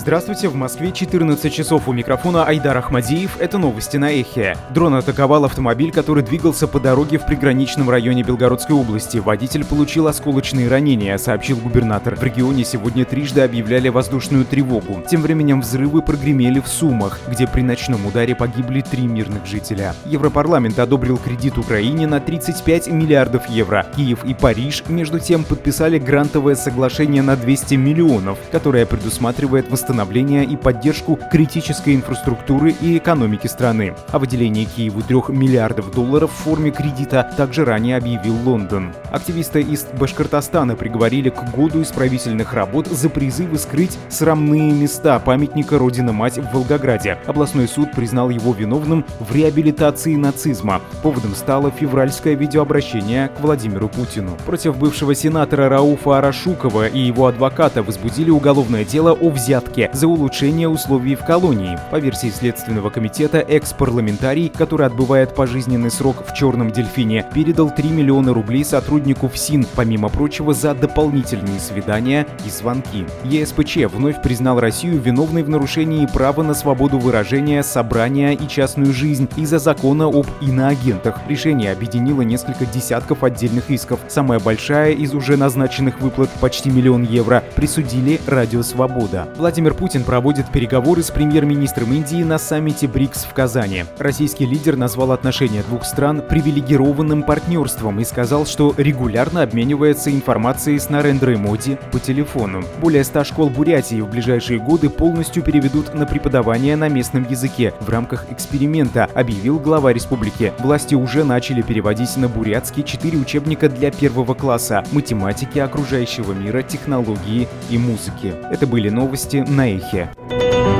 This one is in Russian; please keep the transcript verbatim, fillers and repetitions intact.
Здравствуйте, в Москве четырнадцать часов, у микрофона Айдар Ахмадиев. Это новости на Эхе. Дрон атаковал автомобиль, который двигался по дороге в приграничном районе Белгородской области. Водитель получил осколочные ранения, сообщил губернатор. В регионе сегодня трижды объявляли воздушную тревогу. Тем временем взрывы прогремели в Сумах, где при ночном ударе погибли три мирных жителя. Европарламент одобрил кредит Украине на тридцать пять миллиардов евро. Киев и Париж, между тем, подписали грантовое соглашение на двести миллионов, которое предусматривает восстановление и поддержку критической инфраструктуры и экономики страны. О выделении Киеву трех миллиардов долларов в форме кредита также ранее объявил Лондон. Активисты из Башкортостана приговорили к году исправительных работ за призывы скрыть срамные места памятника Родина-Мать в Волгограде. Областной суд признал его виновным в реабилитации нацизма. Поводом стало февральское видеообращение к Владимиру Путину. Против бывшего сенатора Рауфа Арашукова и его адвоката возбудили уголовное дело о взятке за улучшение условий в колонии. По версии Следственного комитета, экс-парламентарий, который отбывает пожизненный срок в «Черном дельфине», передал три миллиона рублей сотруднику ФСИН, помимо прочего, за дополнительные свидания и звонки. ЕСПЧ вновь признал Россию виновной в нарушении права на свободу выражения, собрания и частную жизнь из-за закона об иноагентах. Решение объединило несколько десятков отдельных исков. Самая большая из уже назначенных выплат, почти миллион евро, присудили Радио Свобода. Владимир Путин проводит переговоры с премьер-министром Индии на саммите БРИКС в Казани. Российский лидер назвал отношения двух стран привилегированным партнерством и сказал, что регулярно обменивается информацией с Нарендрой Моди по телефону. Более ста школ Бурятии в ближайшие годы полностью переведут на преподавание на местном языке в рамках эксперимента, объявил глава республики. Власти уже начали переводить на бурятский четыре учебника для первого класса: математики, окружающего мира, технологии и музыки. Это были новости на Эхе.